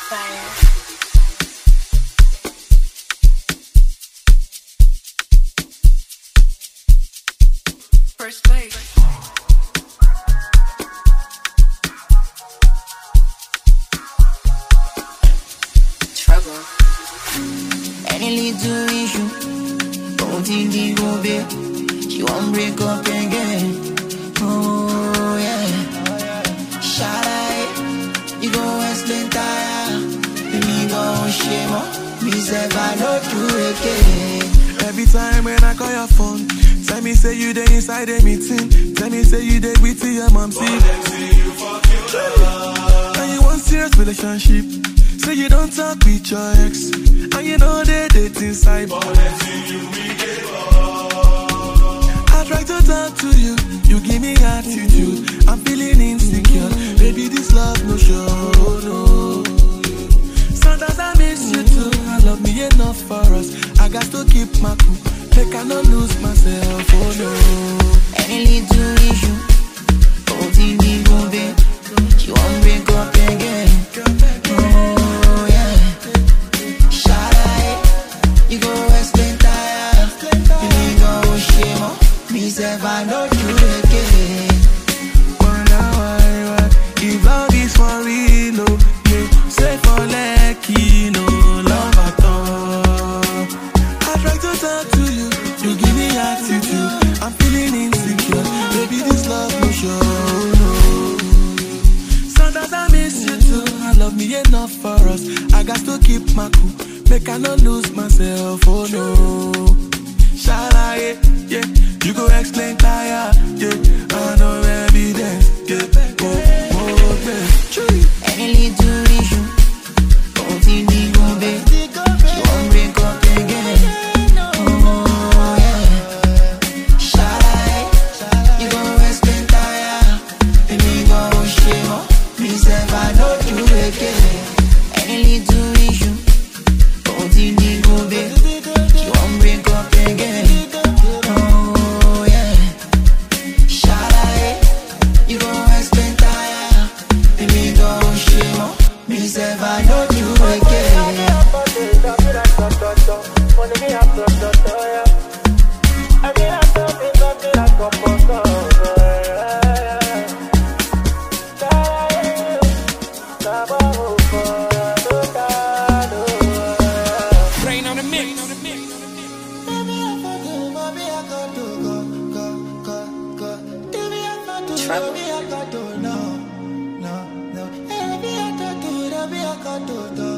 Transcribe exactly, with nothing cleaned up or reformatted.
Fire. First place. Trouble. Any little issue, don't in the go babe. She won't break up again. Oh yeah. Shy, you go explain tire. Me go shame on me say I know do again. Every time when I call your phone, tell me say you there inside a meeting. Tell me say you there with your mom. See, and you want serious relationship. Say you don't talk with your ex, and you know they date inside. I try to talk to you, you give me attitude. I'm feeling insecure, baby this love no show, no. Sometimes I miss you too, I love me enough for us. I got to keep my cool, make I not lose myself, oh no. Any little issue, don't in the go babe. She won't break up again. Oh yeah. Shy, you go explain tire. You go shame on me say I know you again. Wonder why, why, if love is for real, no, yeah, say for lucky, no love at all. I try to talk to you, you give me attitude. I'm feeling insecure, baby this love no show, no. Sometimes I miss you too, I love me enough for us. I got to keep my cool, make I not lose myself, oh no. Shall I, yeah, you go explain tire, yeah, I know evidence, yeah, oh, oh, yeah. Any little issue, don't in the go babe. She won't break up again. Oh yeah. Shy, you go explain tire. Baby go shame on me say I know you again. Any little issue, don't in the go babe. She won't break up again. Oh yeah. Shy, you go explain tire. Baby go shame on me say I know you again. Rain on the mix. Trouble.